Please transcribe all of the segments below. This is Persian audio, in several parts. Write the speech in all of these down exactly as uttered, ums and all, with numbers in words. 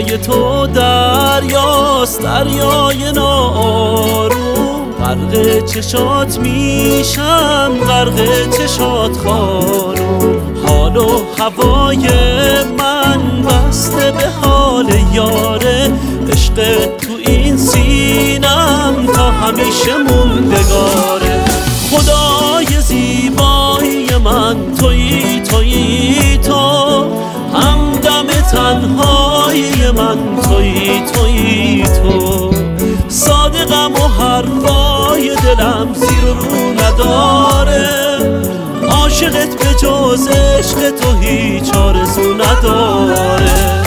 روی تو دریاست، دریای ناآروم. غرق چشات میشم، غرق چشات خانوم. حال و هوای من بسته به حال یاره، عشق تو این سینم تا همیشه موندگاره. خدای زیبایی من تویی تویی تو، همدم تنهایی من تویی تویی تو. صادقم و حرفای دلم زیر و رو نداره، عاشقت به جز عشق تو هیچ آرزو نداره.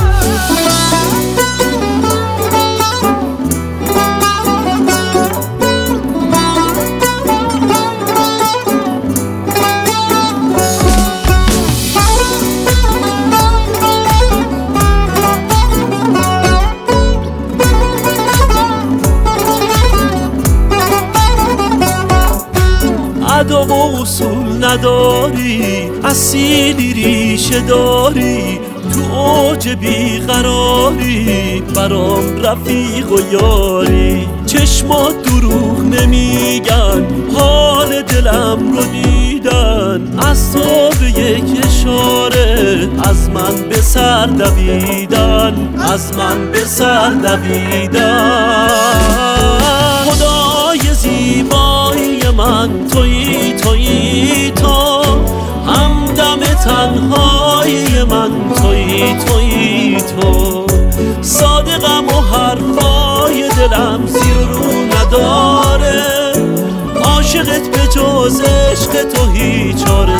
ادا و اصول نداری، اصیلی ریشه داری، تو اوج بیقراری برام رفیق و یاری. چشمات دروغ نمیگن، حال دلم رو دیدن، از تو به یک اشاره از من به سر دویدن، از من به سر دویدن. خدای زیبایی من تویی تویی تو، همدم تنهایی من تویی تویی تو. صادقم و حرفای دلم زیر و رو نداره، عاشقت به جز عشق تو هیچ آرزو